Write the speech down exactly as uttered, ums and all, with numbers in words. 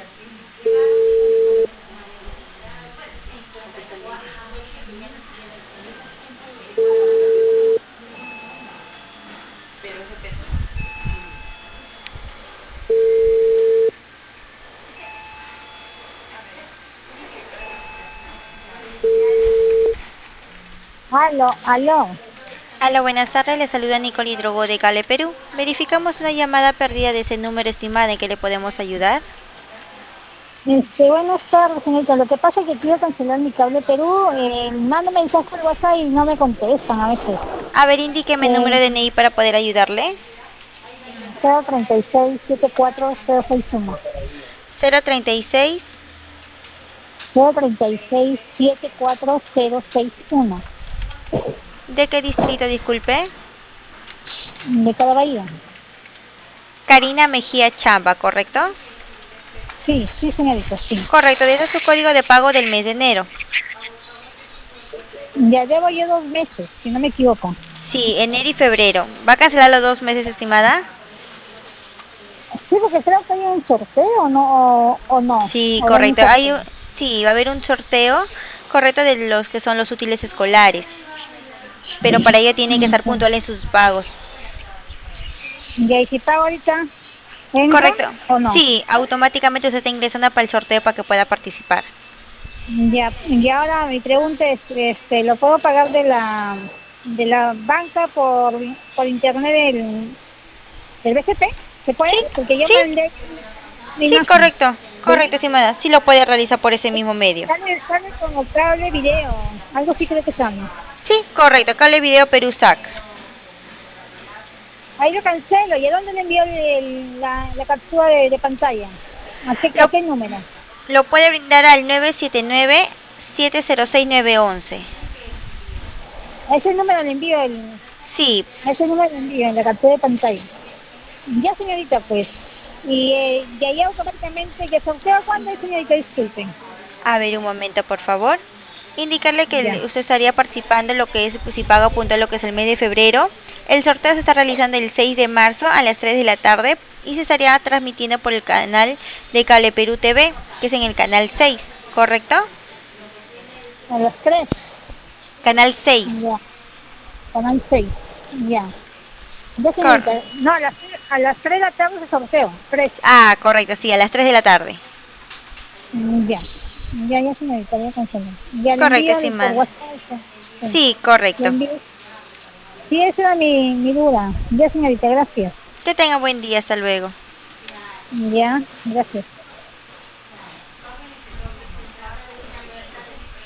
Aló, aló. Hola, buenas tardes. Le saluda Nicole Hidrogo de Cale, Perú. Verificamos una llamada perdida de ese número estimada en que le podemos ayudar. Este, buenas tardes, señorita. Lo que pasa es que quiero cancelar mi cable Perú. Eh, mando mensajes al WhatsApp y no me contestan a veces. A ver, indíqueme el número Eh, de N I para poder ayudarle. cero treinta y seis setenta y cuatro cero seis uno. cero treinta y seis. cero treinta y seis setenta y cuatro cero seis uno. ¿De qué distrito, disculpe? De cada bahía. Karina Mejía Chamba, ¿correcto? Sí, sí, señorita, sí. Correcto, ese es su código de pago del mes de enero. Ya debo yo dos meses, si no me equivoco. Sí, enero y febrero. ¿Va a cancelar los dos meses, estimada? Sí, porque creo que hay un sorteo, ¿no? O, o no. Sí, O no hay un correcto. Hay, sorteo. un- sí, va a haber un sorteo, correcto, de los que son los útiles escolares. Pero para ello tiene que estar Ujú. puntual en sus pagos. Ya, y si pago ahorita, ¿entra Correcto. o no? Sí, automáticamente usted está ingresando para el sorteo para que pueda participar. Ya, y ahora mi pregunta es, este, ¿lo puedo pagar de la de la banca por, por internet del, del B C P? ¿Se puede? Sí, Porque yo sí, mandé la sí, imagen. correcto. ¿De- Correcto, estimada. Sí lo puede realizar por ese mismo medio. Sale, sale como cable video, algo sí creo que sale. Sí, correcto. Cable Video Perú S A C. Ahí lo cancelo. ¿Y a dónde le envío el- la, la captura de, de pantalla? ¿A qué, a Lo, qué número? lo puede brindar al nueve siete nueve, siete cero seis, nueve once. A ese número le envío el, Sí, a ese número le envío la captura de pantalla. Ya, señorita, pues. Y eh, de ahí automáticamente, ¿ya sorteo cuándo es, señorita? Disculpen. a ver un momento, por favor. Indicarle que Ya. el- usted estaría participando en lo que es, pues, si paga punto lo que es el mes de febrero. El sorteo se está realizando el seis de marzo a las tres de la tarde y se estaría transmitiendo por el canal de Cable Perú T V, que es en el canal seis, ¿correcto? A las tres. Canal seis. Ya. Canal seis. Ya. Ya, Cor señorita. No, a las, a las tres de la tarde se sorteo. Tres. ah, correcto, sí, a las tres de la tarde. Mm, Ya. Ya, ya, señorita, ya cancelé. Ya le Correcto, envío el- por estimada. WhatsApp. Sí. Sí. Sí, Le correcto. envío. Sí, esa era mi, mi duda. Ya, señorita, gracias. Que tenga buen día, hasta luego. Ya, gracias.